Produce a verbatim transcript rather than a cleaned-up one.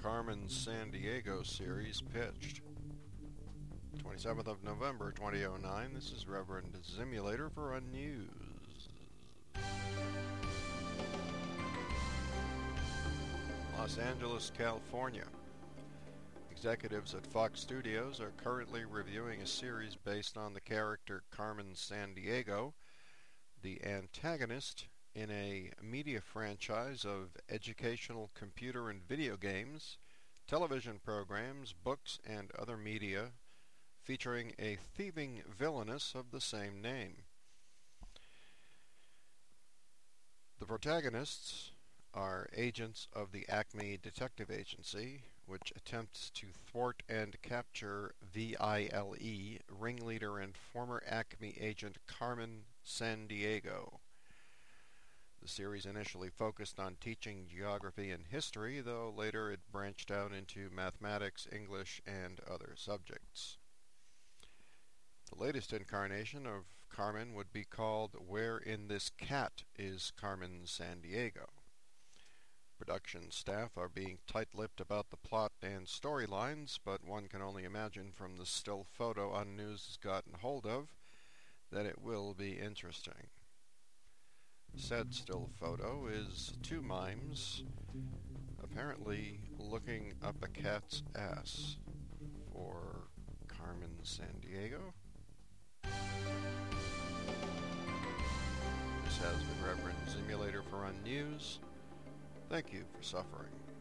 Carmen Sandiego series pitched. twenty-seventh of November, twenty oh nine. This is Reverend Simulator for Unnews. Los Angeles, California. Executives at Fox Studios are currently reviewing a series based on the character Carmen Sandiego, the antagonist in a media franchise of educational computer and video games, television programs, books, and other media featuring a thieving villainess of the same name. The protagonists are agents of the Acme Detective Agency, which attempts to thwart and capture V I L E, ringleader and former Acme agent Carmen Sandiego. The series initially focused on teaching geography and history, though later it branched out into mathematics, English, and other subjects. The latest incarnation of Carmen would be called Where in This Cat is Carmen Sandiego? Production staff are being tight-lipped about the plot and storylines, but one can only imagine from the still photo Unnews has gotten hold of that it will be interesting. Said still photo is two mimes apparently looking up a cat's ass for Carmen Sandiego. This has been Reverend Simulator for Unnews. Thank you for suffering.